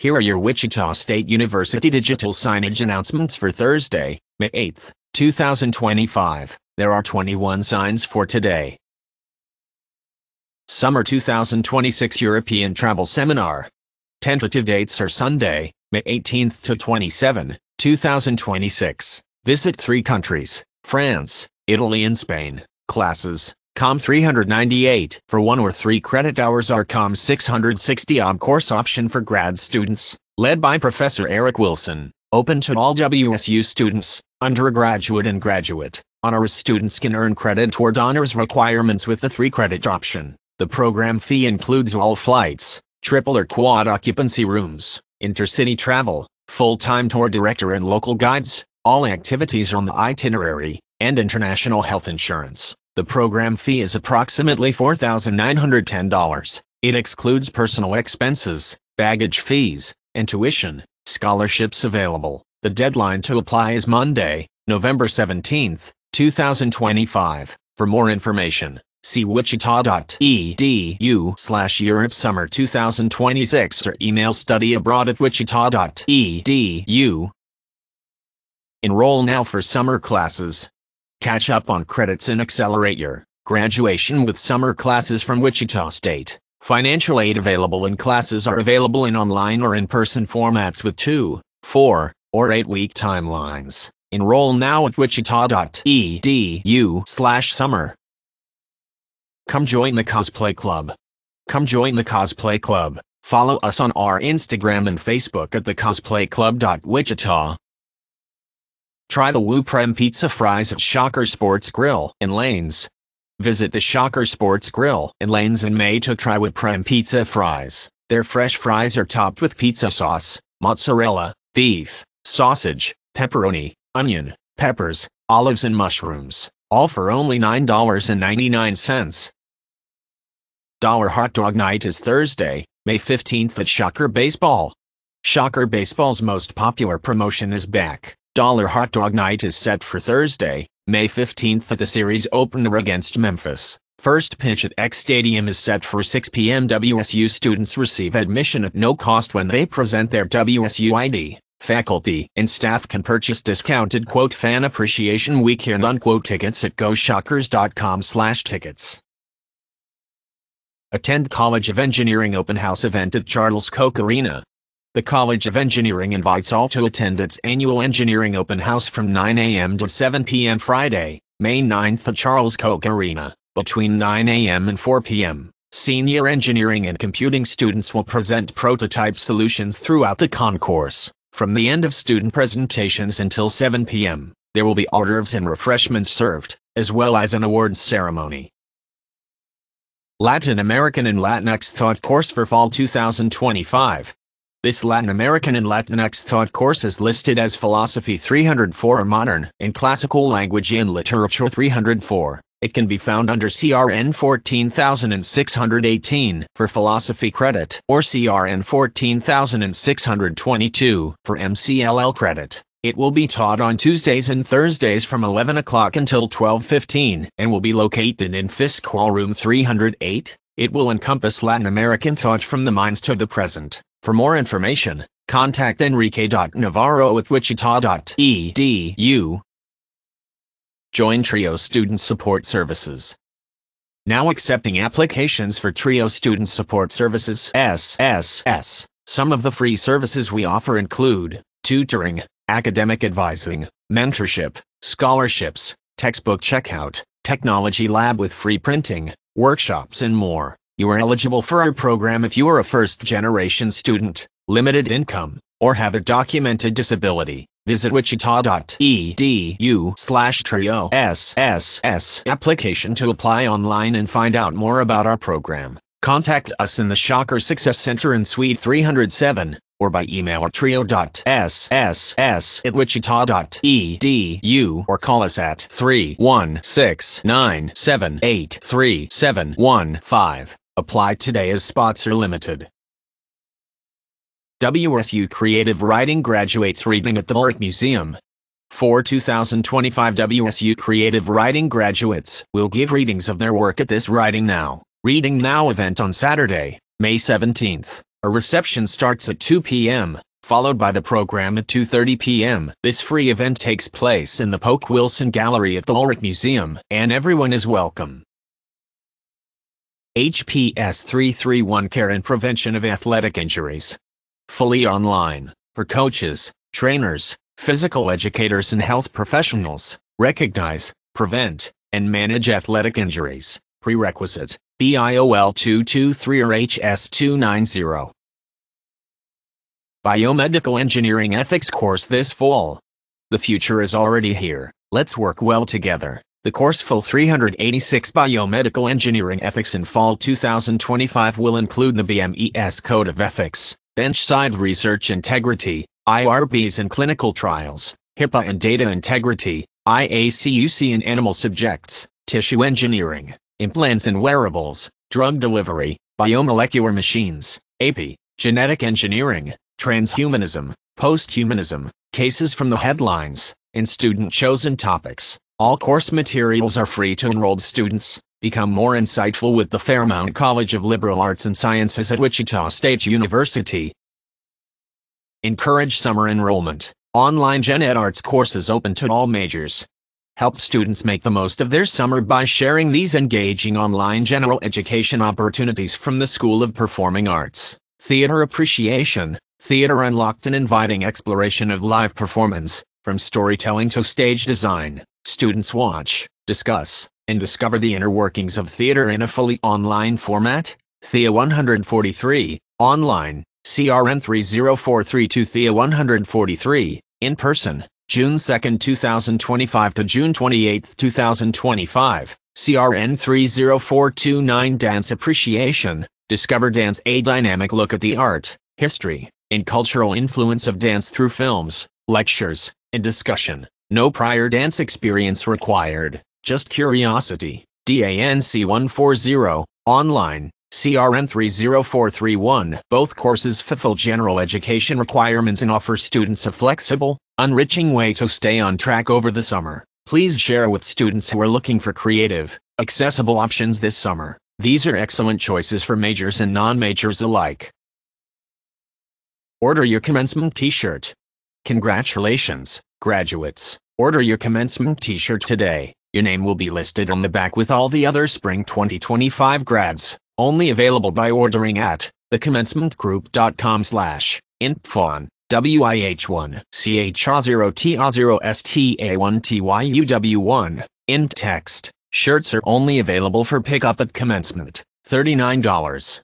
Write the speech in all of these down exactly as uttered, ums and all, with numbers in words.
Here are your Wichita State University digital signage announcements for Thursday, May eighth, two thousand twenty-five. There are twenty-one signs for today. Summer two thousand twenty-six European Travel Seminar. Tentative dates are Sunday, May eighteenth to twenty-seventh, two thousand twenty-six. Visit three countries, France, Italy and Spain. Classes, Com three hundred ninety-eight for one or three credit hours or Com six hundred sixty on course option for grad students, led by Professor Eric Wilson, open to all W S U students, undergraduate and graduate. Honors students can earn credit toward honors requirements with the three credit option. The program fee includes all flights, triple or quad occupancy rooms, intercity travel, full-time tour director and local guides, all activities on the itinerary, and international health insurance. The program fee is approximately four thousand nine hundred ten dollars. It excludes personal expenses, baggage fees, and tuition. Scholarships available. The deadline to apply is Monday, November seventeenth, two thousand twenty-five. For more information, see wichita.edu slash Europe Summer two thousand twenty-six or email studyabroad at wichita.edu. Enroll now for summer classes. Catch up on credits and accelerate your graduation with summer classes from Wichita State. Financial aid available and classes are available in online or in-person formats with two, four, or eight-week timelines. Enroll now at wichita.edu slash summer. Come join the Cosplay Club. Come join the Cosplay Club. Follow us on our Instagram and Facebook at the cosplay club dot wichita. Try the Woo Prem Pizza Fries at Shocker Sports Grill in Lanes. Visit the Shocker Sports Grill in Lanes in May to try Woo Prem Pizza Fries. Their fresh fries are topped with pizza sauce, mozzarella, beef, sausage, pepperoni, onion, peppers, olives and mushrooms, all for only nine dollars and ninety-nine cents. Dollar Hot Dog Night is Thursday, May fifteenth at Shocker Baseball. Shocker Baseball's most popular promotion is back. Dollar Hot Dog Night is set for Thursday, May fifteenth at the series opener against Memphis. First pitch at X Stadium is set for six p m W S U students receive admission at no cost when they present their W S U I D. Faculty and staff can purchase discounted quote fan appreciation weekend unquote tickets at go shockers dot com slash tickets. Attend College of Engineering Open House event at Charles Koch Arena. The College of Engineering invites all to attend its annual Engineering Open House from nine a m to seven p m Friday, May ninth at Charles Koch Arena. Between nine a m and four p m, senior engineering and computing students will present prototype solutions throughout the concourse. From the end of student presentations until seven p m, there will be hors d'oeuvres and refreshments served, as well as an awards ceremony. Latin American and Latinx Thought Course for Fall two thousand twenty-five. This Latin American and Latinx Thought course is listed as Philosophy three hundred four or Modern and Classical Language and Literature three hundred four. It can be found under C R N fourteen thousand six hundred eighteen for Philosophy credit or C R N fourteen thousand six hundred twenty-two for M C L L credit. It will be taught on Tuesdays and Thursdays from eleven o'clock until twelve fifteen and will be located in Fisk Hall Room three hundred eight. It will encompass Latin American thought from the minds to the present. For more information, contact enrique dot navarro at wichita dot e d u. Join TRIO Student Support Services. Now accepting applications for TRIO Student Support Services S S S. Some of the free services we offer include tutoring, academic advising, mentorship, scholarships, textbook checkout, technology lab with free printing, workshops and more. You are eligible for our program if you are a first-generation student, limited income, or have a documented disability. Visit wichita.edu slash trio SSS application to apply online and find out more about our program. Contact us in the Shocker Success Center in Suite three hundred seven, or by email at trio dot s s s at wichita dot e d u or call us at three one six nine seven eight three seven one five. Apply today as spots are limited. W S U Creative Writing graduates reading at the Art Museum. For two thousand twenty-five W S U Creative Writing graduates will give readings of their work at this Writing Now, Reading Now event on Saturday, May seventeenth. A reception starts at two p m, followed by the program at two thirty p m This free event takes place in the Polk Wilson Gallery at the Ulrich Museum, and everyone is welcome. H P S three thirty-one Care and Prevention of Athletic Injuries. Fully online, for coaches, trainers, physical educators and health professionals. Recognize, prevent, and manage athletic injuries. Prerequisite, B I O L two twenty-three or H S two ninety. Biomedical Engineering Ethics course this fall. The future is already here. Let's work well together. The course full three hundred eighty-six Biomedical Engineering Ethics in fall two thousand twenty-five will include the B M E S Code of Ethics, Benchside Research Integrity, I R Bs and Clinical Trials, HIPAA and Data Integrity, I A C U C and Animal Subjects, Tissue Engineering, Implants and Wearables, Drug Delivery, Biomolecular Machines, A P I, Genetic Engineering, Transhumanism, Posthumanism, Cases from the Headlines, and student-chosen topics. All course materials are free to enrolled students. Become more insightful with the Fairmount College of Liberal Arts and Sciences at Wichita State University. Encourage summer enrollment. Online Gen Ed Arts courses open to all majors. Help students make the most of their summer by sharing these engaging online general education opportunities from the School of Performing Arts. Theater Appreciation. Theater Unlocked, an inviting exploration of live performance, from storytelling to stage design. Students watch, discuss, and discover the inner workings of theater in a fully online format. Thea one forty-three, online, C R N three zero four three two. Thea one forty-three, in person, June second two thousand twenty-five to June twenty-eighth two thousand twenty-five, C R N three zero four two nine. Dance Appreciation. Discover dance, a dynamic look at the art, history, and cultural influence of dance through films, lectures, and discussion. No prior dance experience required, just curiosity. D A N C one forty, online, C R N three zero four three one. Both courses fulfill general education requirements and offer students a flexible, enriching way to stay on track over the summer. Please share with students who are looking for creative, accessible options this summer. These are excellent choices for majors and non-majors alike. Order your commencement t-shirt. Congratulations, graduates. Order your commencement t-shirt today. Your name will be listed on the back with all the other spring twenty twenty-five grads. Only available by ordering at the commencement group dot com slash info W I H one C H R zero T R zero S T A one T Y U W one. In text. Shirts are only available for pickup at commencement. thirty-nine dollars.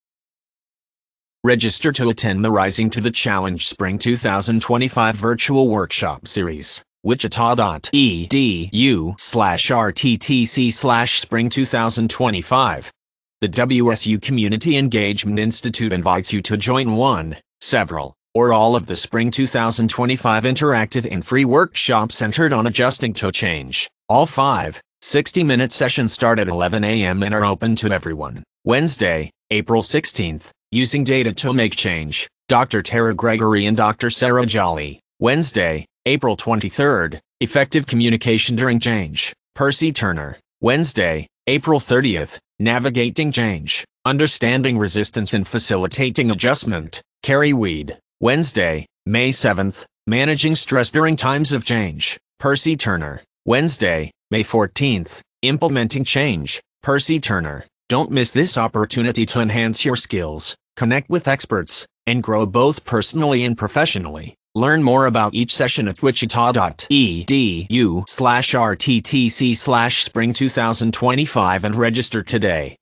Register to attend the Rising to the Challenge Spring two thousand twenty-five Virtual Workshop Series. Wichita dot E D U slash R T T C slash Spring two thousand twenty-five. The W S U Community Engagement Institute invites you to join one, several, or all of the Spring two thousand twenty-five interactive and free workshops centered on adjusting to change. All five, sixty-minute sessions start at eleven a m and are open to everyone. Wednesday, April sixteenth. Using Data to Make Change, Doctor Tara Gregory and Doctor Sarah Jolly. Wednesday, April twenty-third, Effective Communication During Change, Percy Turner. Wednesday, April thirtieth, Navigating Change, Understanding Resistance and Facilitating Adjustment, Carrie Weed. Wednesday, May seventh, Managing Stress During Times of Change, Percy Turner. Wednesday, May fourteenth, Implementing Change, Percy Turner. Don't miss this opportunity to enhance your skills, connect with experts, and grow both personally and professionally. Learn more about each session at wichita dot E D U slash R T T C slash Spring two thousand twenty-five and register today.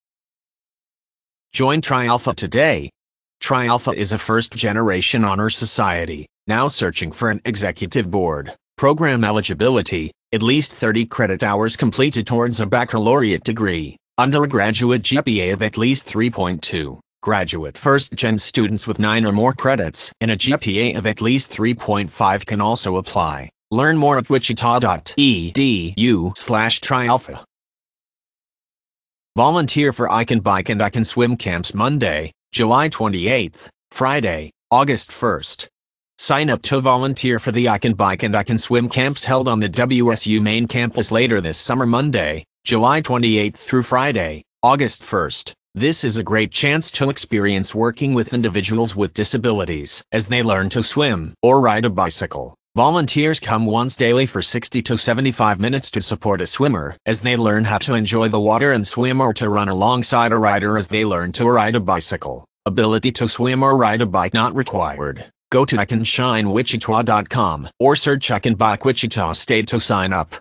Join Tri Alpha today. Tri Alpha is a first-generation honor society, now searching for an executive board. Program eligibility, at least thirty credit hours completed towards a baccalaureate degree. Undergraduate G P A of at least three point two. Graduate first-gen students with nine or more credits and a G P A of at least three point five can also apply. Learn more at wichita dot E D U slash Tri Alpha. Volunteer for I Can Bike and I Can Swim camps Monday, July twenty-eighth, Friday, August first. Sign up to volunteer for the I Can Bike and I Can Swim camps held on the W S U main campus later this summer Monday, July twenty-eighth through Friday, August first. This is a great chance to experience working with individuals with disabilities as they learn to swim or ride a bicycle. Volunteers come once daily for sixty to seventy-five minutes to support a swimmer as they learn how to enjoy the water and swim, or to run alongside a rider as they learn to ride a bicycle. Ability to swim or ride a bike not required. Go to I Can Shine Wichita dot com or search I Can Bike Wichita State to sign up.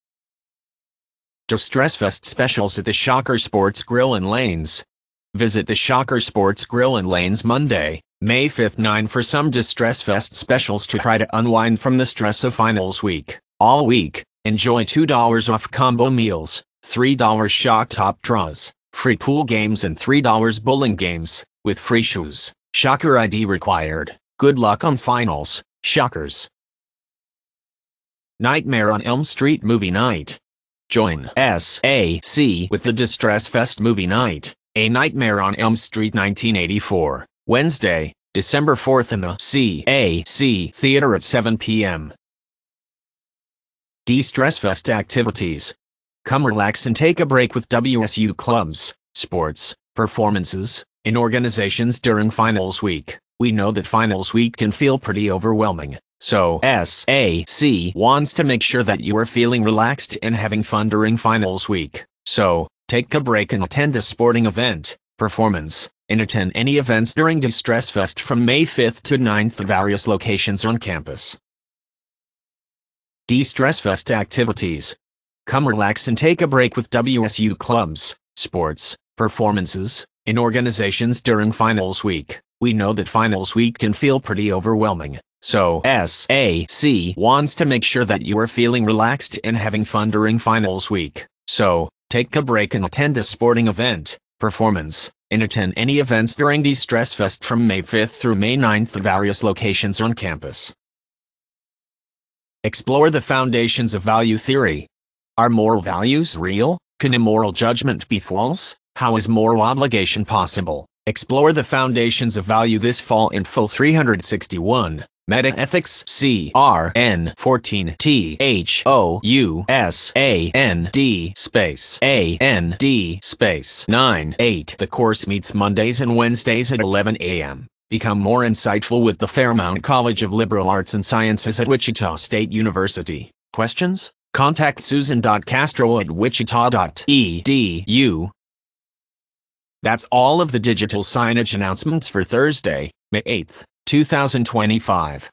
Distress Fest specials at the Shocker Sports Grill and Lanes. Visit the Shocker Sports Grill and Lanes Monday, May fifth nine for some Distress Fest specials to try to unwind from the stress of finals week. All week, enjoy two dollars off combo meals, three dollars shock top draws, free pool games and three dollars bowling games, with free shoes. Shocker I D required. Good luck on finals, Shockers. Nightmare on Elm Street Movie Night. Join S A C with the Distress Fest Movie Night, A Nightmare on Elm Street nineteen eighty-four. Wednesday, December fourth in the C A C Theater at seven p m Distress Fest activities. Come relax and take a break with W S U clubs, sports, performances, and organizations during finals week. We know that finals week can feel pretty overwhelming, so S A C wants to make sure that you are feeling relaxed and having fun during finals week. So, take a break and attend a sporting event, performance, and attend any events during Distress Fest from May fifth to ninth at various locations on campus. Distress Fest activities. Come relax and take a break with W S U clubs, sports, performances, and organizations during finals week. We know that finals week can feel pretty overwhelming, so S A C wants to make sure that you are feeling relaxed and having fun during finals week. So, take a break and attend a sporting event, performance, and attend any events during Distress Fest from May fifth through May ninth at various locations on campus. Explore the foundations of value theory. Are moral values real? Can immoral judgment be false? How is moral obligation possible? Explore the foundations of value this fall in Full three sixty-one. Meta-ethics C R N fourteen T H O U S A N D space A N D space nine eight. The course meets Mondays and Wednesdays at eleven a m Become more insightful with the Fairmount College of Liberal Arts and Sciences at Wichita State University. Questions? Contact susan dot castro at wichita dot e d u. That's all of the digital signage announcements for Thursday, May eighth, two thousand twenty-five.